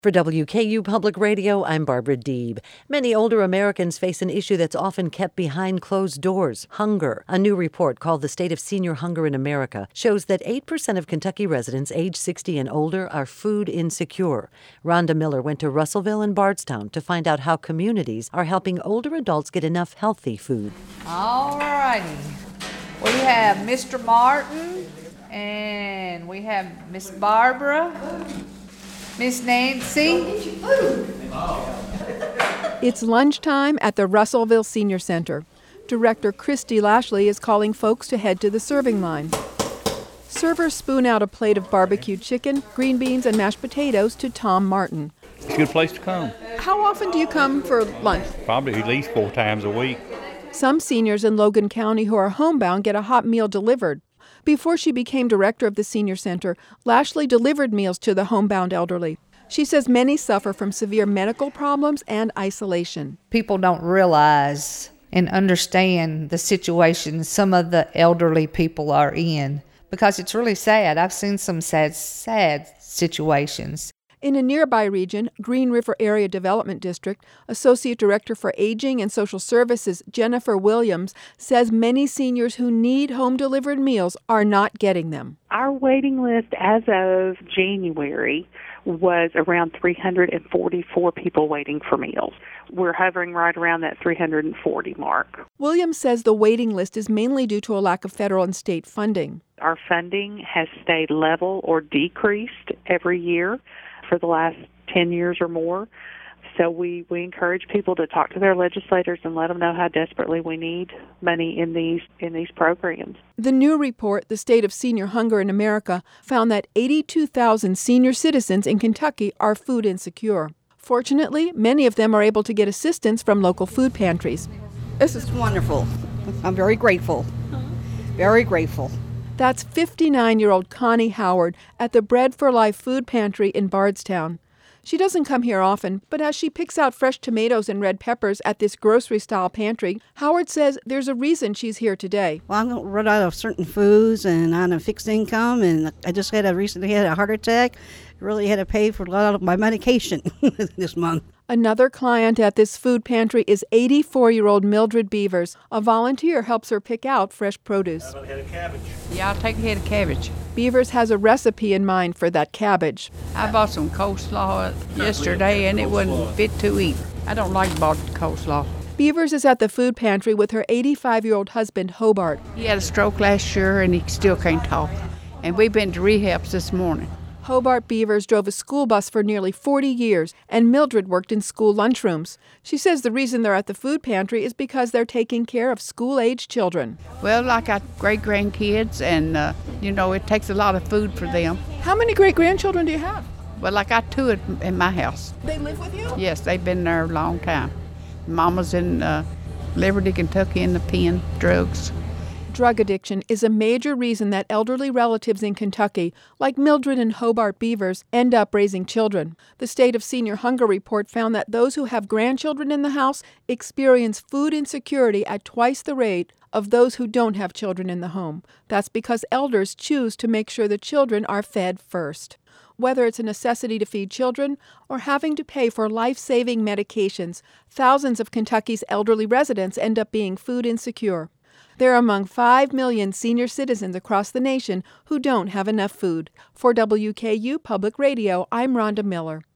For WKU Public Radio, I'm Barbara Deeb. Many older Americans face an issue that's often kept behind closed doors: hunger. A new report called The State of Senior Hunger in America shows that 8% of Kentucky residents age 60 and older are food insecure. Rhonda Miller went to Russellville and Bardstown to find out how communities are helping older adults get enough healthy food. All righty. We have Mr. Martin, and we have Miss Barbara, Miss Nancy. It's lunchtime at the Russellville Senior Center. Director Christy Lashley is calling folks to head to the serving line. Servers spoon out a plate of barbecued chicken, green beans, and mashed potatoes to Tom Martin. It's a good place to come. How often do you come for lunch? Probably at least 4 times a week. Some seniors in Logan County who are homebound get a hot meal delivered. Before she became director of the senior center, Lashley delivered meals to the homebound elderly. She says many suffer from severe medical problems and isolation. People don't realize and understand the situation some of the elderly people are in, because it's really sad. I've seen some sad situations. In a nearby region, Green River Area Development District, Associate Director for Aging and Social Services Jennifer Williams says many seniors who need home-delivered meals are not getting them. Our waiting list as of January was around 344 people waiting for meals. We're hovering right around that 340 mark. Williams says the waiting list is mainly due to a lack of federal and state funding. Our funding has stayed level or decreased every year for the last 10 years or more. So we encourage people to talk to their legislators and let them know how desperately we need money in these programs. The new report, The State of Senior Hunger in America, found that 82,000 senior citizens in Kentucky are food insecure. Fortunately, many of them are able to get assistance from local food pantries. This is wonderful. I'm very grateful. Very grateful. That's 59-year-old Connie Howard at the Bread for Life food pantry in Bardstown. She doesn't come here often, but as she picks out fresh tomatoes and red peppers at this grocery-style pantry, Howard says there's a reason she's here today. Well, I'm going to run out of certain foods and on a fixed income, and I just recently had a heart attack. Really had to pay for a lot of my medication this month. Another client at this food pantry is 84-year-old Mildred Beavers. A volunteer helps her pick out fresh produce. How about a head of cabbage? Yeah, I'll take a head of cabbage. Beavers has a recipe in mind for that cabbage. I bought some coleslaw yesterday, and it wasn't fit to eat. I don't like bought coleslaw. Beavers is at the food pantry with her 85-year-old husband, Hobart. He had a stroke last year, and he still can't talk. And we've been to rehabs this morning. Hobart Beavers drove a school bus for nearly 40 years, and Mildred worked in school lunchrooms. She says the reason they're at the food pantry is because they're taking care of school-aged children. Well, I got great-grandkids, and, it takes a lot of food for them. How many great-grandchildren do you have? Well, I got 2 in my house. They live with you? Yes, they've been there a long time. Mama's in Liberty, Kentucky, in the pen, drugs. Drug addiction is a major reason that elderly relatives in Kentucky, like Mildred and Hobart Beavers, end up raising children. The State of Senior Hunger report found that those who have grandchildren in the house experience food insecurity at twice the rate of those who don't have children in the home. That's because elders choose to make sure the children are fed first. Whether it's a necessity to feed children or having to pay for life-saving medications, thousands of Kentucky's elderly residents end up being food insecure. They're among 5 million senior citizens across the nation who don't have enough food. For WKU Public Radio, I'm Rhonda Miller.